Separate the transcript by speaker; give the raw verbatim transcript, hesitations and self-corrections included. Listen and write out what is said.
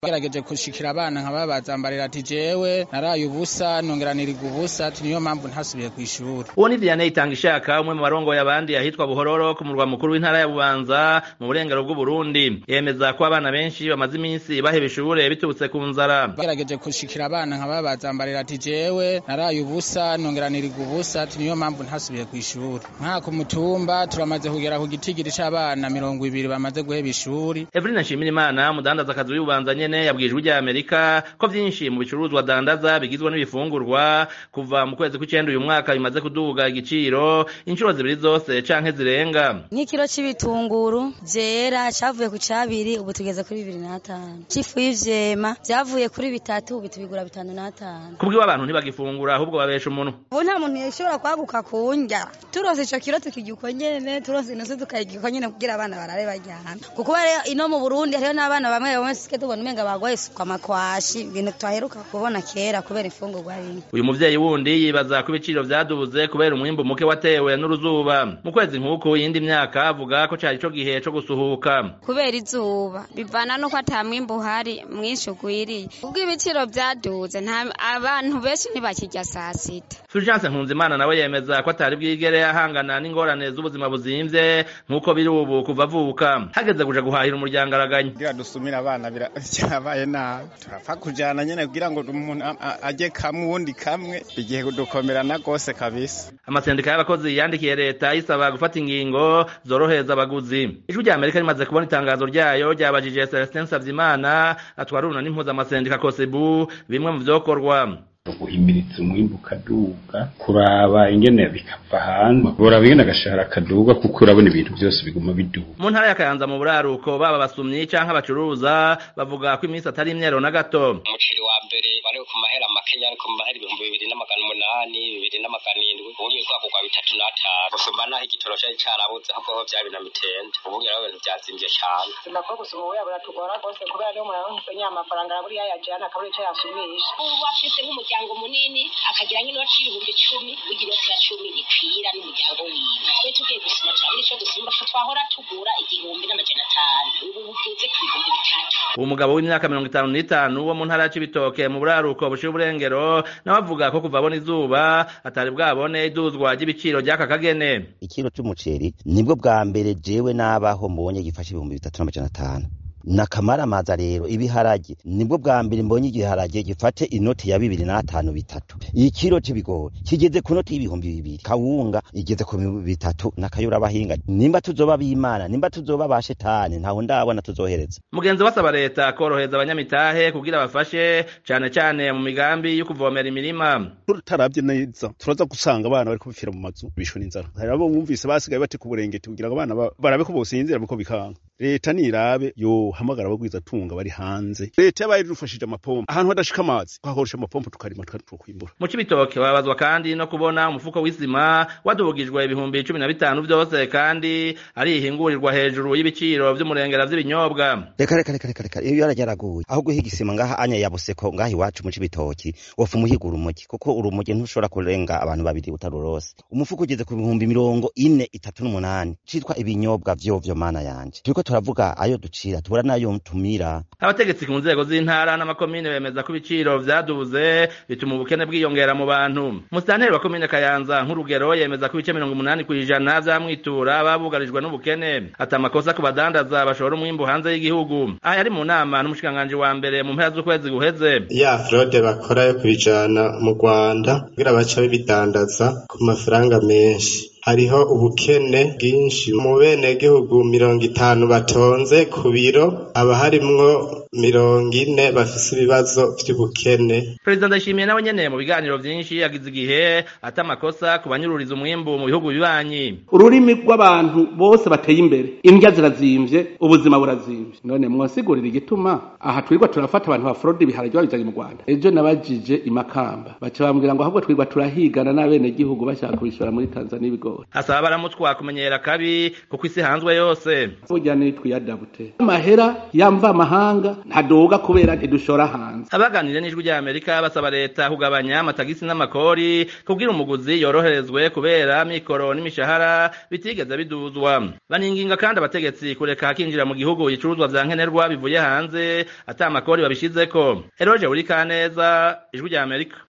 Speaker 1: Bagerageje kushikira abana nkababazambarira ati jewe naraye ubusa nongeranirwa ubusa ati niyo mpamvu ntasubiye kw'ishuri.
Speaker 2: Uwo ni Vianney Itangishaka umwe mu barongoye abandi ahitwa Buhororo ku murwa mukuru w'intara ya Bubanza mu burengero bw'u Burundi. Yemeza ko abana benshi bamaze iminsi baheba ishure bitutse ku nzara.
Speaker 1: Bagerageje kushikira abana nkababazambarira ati jewe naraye ubusa nongeranirwa ubusa ati niyo mpamvu ntasubiye kw'ishuri. Nka ku mutumba turamaze kugera ku gitigiri c'abana mirongo ibiri bamaze guheba ishuri.
Speaker 2: Evelyn Nshimirimana mudandaza akazi y'Ububanza nyene yabwijwe ijya Amerika ko vyinshi mu bicuruzwa dandaza bigizwe n'ibifungurwa kuva mu kwezi kw'icenda uyu mwaka bimaze kuduga igiciro inshuro zibiri zose canke zirenga.
Speaker 3: Nk'ikiro c'ibitunguru vyera cavuye ku cabiri ubu tugeze kuri bibiri n'atanu. Cifu y'ivyema vyavuye kuri bitatu ubu tubigura bitanu n'atanu.
Speaker 2: Kubwiwe abantu ntibagifungura ahubwo babesha umuntu.
Speaker 3: Ubu nta muntu yashobora kwaguka kunja. Turonse ico kiro tukirya uko nyene turonse inusu tukayirya uko nyene kugira abana barare baryana. Kuko ino mu Burundi hariho n'abana bamwe bamwe sike tubona umenga bagwaye suka makwashi ibintu twaheruka kubona kera kubera ifungurwa rimwe.
Speaker 2: Uyu muvyeyi wundi yibaza ko ibiciro vyadubuze kubera umwimbu muke watewe n'uruzuba. Mu kwezi nk'uko yindi myaka avuga ko cari co gihe co gusuhuka.
Speaker 4: Kubera izuba bivana nuko ata mwimbu hari mwinshi ugwiriye. Ubwo ibiciro vyaduze nta abantu benshi ntibakirya saa sita.
Speaker 2: Fulgence Nkunzimana nawe yemeza ko atari bwigere ahangana n'ingorane z'ubuzima buzimvye nk'uko biri ubu kuva avuka. Hageze kuja guhahira umuryango araganya.
Speaker 5: Kugira dusumira abana birabaye nabi. Turapfa kujana nyene kugira ngo umuntu aje kamwe uwundi kamwe igihe kudukomerana gose kabisa.
Speaker 2: Amasendika y'abakozi yandikiye leta isaba gufata ingingo zorohereza abaguzi. Ijwi rya Amerika rimaze kubona itangazo ryayo ryabajije Celestin Savyimana atwaruna n'impuza amasendika Kosebu bimwe mu vyokorwa.
Speaker 6: Guhimiriza umwimbu kaduga kuraba ingene bikava hanze kuraba ingene agashahara kaduga kuko urabona ibintu byose biguma biduga.
Speaker 2: Mu ntara ya Kayanza mu buraruko baba basumyi canke abacuruza bavuga ko iminsi atari imyero na gato.
Speaker 7: Umuceri wa mbere bari ku mahera makenya ariko mu mahera ibihumbi bibiri n'amagana umunani bibiri n'amagana indwi ubuye kwa kugwa bitatu n'atanu gusumba naho igitoro cari carabuze ahubwo ho vyabi na mitende ubuye rero ibintu vyazimvye cane.
Speaker 8: Nako gusuma ubu yabura tugora gose kubera rero muraronse nyamafaranga yaburi yajana akaburi cyo yasumisha.
Speaker 9: Ubu afise nk'umuryango munini akagira nk'inoti y'ibihumbi icumi w'inoti ya cumi ikwira n'umuryango wiwe. Twe tugiye gusuma turabona ico dusumba twahora tugura igihumbi n'amajana atanu ubu bugeze ku bihumbi bitatu.
Speaker 2: Uwo mugabo w'imyaka mirongo itanu n'itanu wo mu ntara y'Ibitoke mu buraruko bushiye uburengero nawe avuga ko kuva abona izuba atari bwabone iduzwa ry'ibiciro ry'aka kagene.
Speaker 10: Ikiro c'umuceri nibwo bwa mbere jewe nabaho mbonye gifasha ibihumbi bitatu n'amajana atanu. Nakamara maza rero ibiharage nibwo bwa mbere mbonye igiharage gifate inoti ya bibiri n'atanu bitatu. Ikiro c'ibigori kigeze ku noti y'ibihumbi bibiri. Kawunga igeze ku bitatu nakayura abahinga. Nimba tuzoba bimana nimba tuzoba bashetani ntaho ndabona tuzohereza.
Speaker 2: Mugenzi wasaba leta korohereza abanyamitahe kugira bafashe cane cane mu migambi yo kuvomera imirima.
Speaker 11: Tutaravye neza turaza gusanga abana bari kubifira mu mazu bishwe n'inzara. Hari abo bumvise basigaye bati ku burengeti kugira ngo abana barabe ko bosinzira biko bikanga. Leta nirabe yo hamagara abagwiza tunga bari hanze. Leta yabaye rufashije amapompo ahantu hadashika amazi twakoresha amapompo tukarima tukwimbura.
Speaker 2: Mu Cibitoke babazwa kandi no kubona umufuko w'isima wadubugijwe ibihumbi cumi na bitanu vyose kandi ari ihingurirwa hejuru y'ibiciro vy'umurengera vy'ibinyobwa.
Speaker 10: Reka reka reka reka reka iyo yarajaraguye aho guhiga isima ngaha anya yabuseko ngaha iwacu mu Cibitoke wofu muhiga urumogi kuko urumogi ntushobora kurenga abantu babiri utarurose. Umufuko ugeze ku bihumbi mirongo ine itatu n'umunani citwa ibinyobwa vyo vyo mana yanje. Turiko turavuga ayo ducira tubura nayo tumira.
Speaker 2: Abategetsi ku nzego z'intara n'amakomine bemeza ko ibiciro vyadubuze bituma ubukene bwiyongera mu bantu. Musitanteri wa komine Kayanza nk'urugero yemeza ko ibice mirongo umunani kw'ijana vyamwitura babugarijwe n'ubukene. Ati amakosa ku badandaza bashora umwimbu hanze y'igihugu. Aha yari mu nama n'umushikanganje wa mbere mu mpera z'ukwezi guheze.
Speaker 12: Ya fraude bakora yo kubijana mu Rwanda kugira baca bidandaza ku mafaranga menshi. Hariho ubukene bwinshi mu bene gihugu mirongo itanu batonze ku biro aba harimwo mirongo ine bafise ibibazo vy'ubukene.
Speaker 2: Perezida Ndayishimiye nawe nyene mu biganiro vyinshi yagize igihe ata makosa kubanyururiza umwimbu mu bihugu bibanyi.
Speaker 13: Ururimi rw'abantu bose bateye imbere indya zirazimvye ubuzima burazimvye none mwasigurira igituma aha twirwa turafata abantu ba fraude biharage babijanye mu Rwanda. Ejo nabajije imakamba baca bambwira ngo ahubwo twirwa turahigana n'abene gihugu bashaka kubishora muri Tanzania ibigo.
Speaker 2: Asaba baramutwa kumenyera kabi kuko isi hanzwe yose.
Speaker 13: Burya ni twiyadabute. Amahera yamva amahanga ntaduga kubera ntidushora hanze.
Speaker 2: Abaganire n'ijwi rya Amerika basaba leta kugabanya amatagisi n'amakori kugira umuguzi yoroherezwe kubera mikoro n'imishahara bitigeze biduzwa. Baninginga kandi abategetsi kureka hakinjira mu gihugu ibicuruzwa vya nkenerwa bivuye hanze ata amakori babishizeko. Eroje uri Kaneza, ijwi rya Amerika.